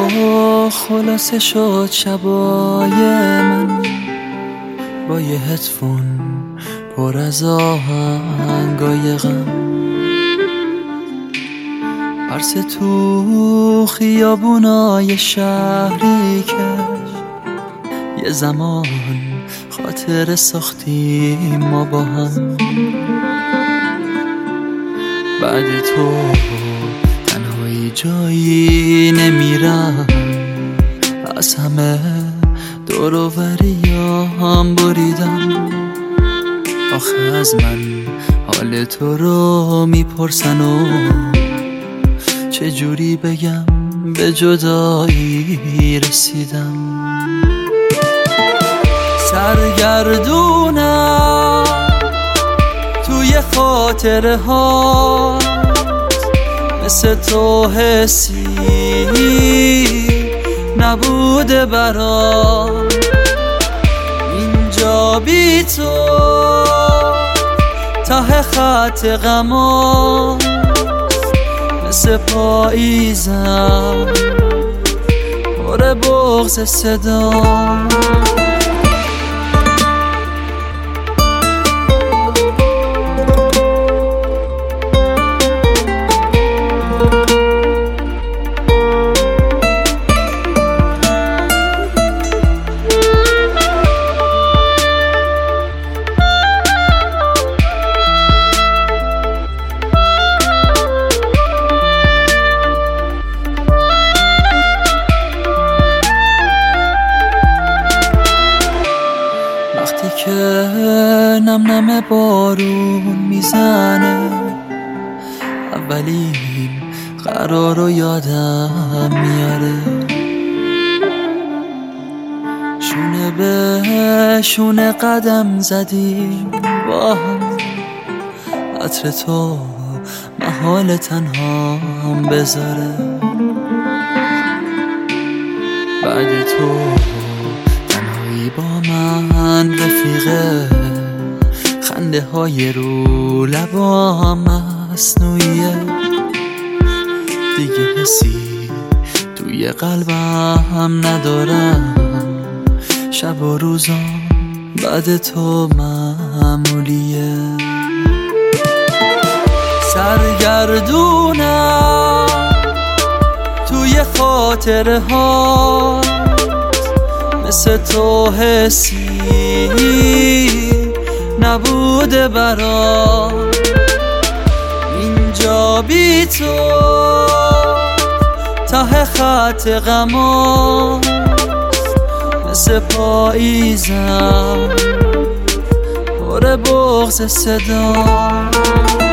خلاصه شد شبای من با یه هدفون پر از آهنگای غم، پرس تو خیابونای شهری کش. یه زمان خاطر ساختیم ما با هم، بعد تو تنهایی جایی نمیرم، از همه دور و بریام بریدم. آخه از من حال تو رو میپرسن و چجوری بگم به جدایی رسیدم. سرگردونم توی خاطره ها، مثل تو حسی نبوده برام. اینجا بی تو ته خط غما، مثل پاییزم پر بغض صدا. وقتی که نم نم بارون میزنه، اولین قرار رو یادم میاره. شونه به شونه قدم زدیم با هم، عطر تو محال تنهام بذاره. بعد تو با من رفیقه، خنده های رو لبام مصنوعیه. دیگه حسی توی قلبم ندارم، شب و روزام بعد تو معمولیه. سرگردونم توی خاطره ها، مثل تو حسی نبوده برام. اینجا بی تو ته خط غما، مثل پاییزم پر بغض صدا.